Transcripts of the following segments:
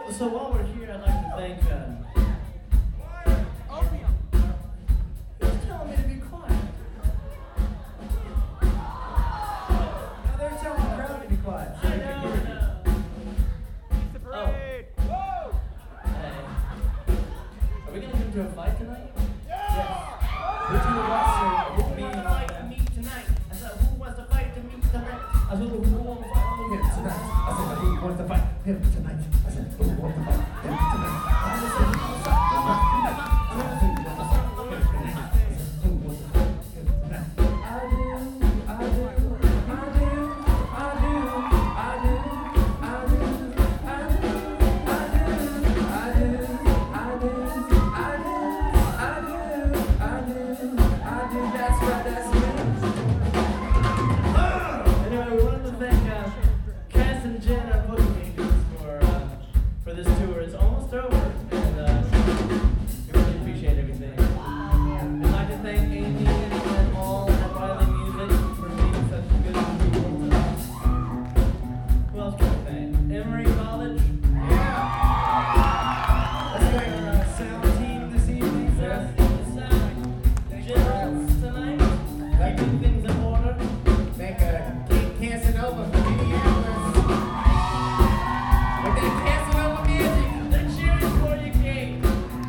So while we're here, I'd like to thank. Who's telling me to be quiet? No, they're telling the crowd to be quiet. So I you can know. hear it. It's the parade. Whoa! Hey. Are we gonna get into a fight tonight? Yes. Which of the wrestlers Who will be wants to fight to meet tonight? I said, who wants to fight to meet tonight? I said, who wants to fight to him meet tonight? tonight? I said, who wants to fight him tonight? I said, who wants to fight him tonight? I said, who wants to fight him tonight? Anyway, we wanted to thank Cass and Jen, our booking agents, for this tour. It's almost over, and we really appreciate everything. We'd like to thank Amy and all at Riley Music for being such good people to us. Who else can I thank? Emory College. Let's thank our sound team this evening. Yes, the sound. Generals tonight. Keeping things in order. Thank Kate Casanova from Minneapolis. With that Casanova music. They're cheering for you, Kate.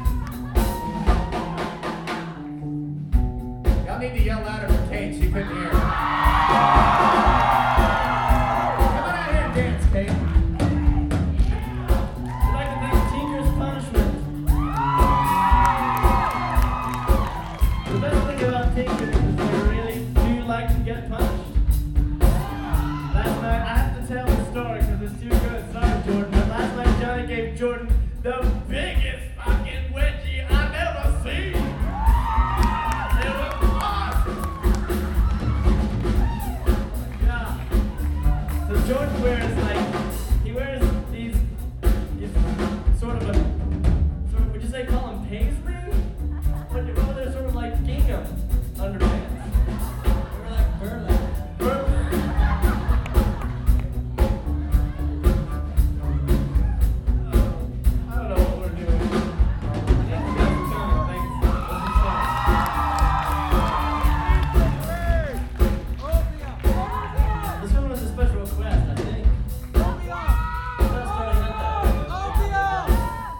Y'all need to yell louder for Kate. She couldn't hear. Come on out here and dance, Kate. We'd like to thank Tinker's Punishment. The best thing about Tinker is they really do like to get punished. Last night, I have to tell the story because it's too good. Sorry, Jordan. But last night, Johnny gave Jordan the biggest fucking wedgie I've ever seen. It was awesome. Yeah. So Jordan wears like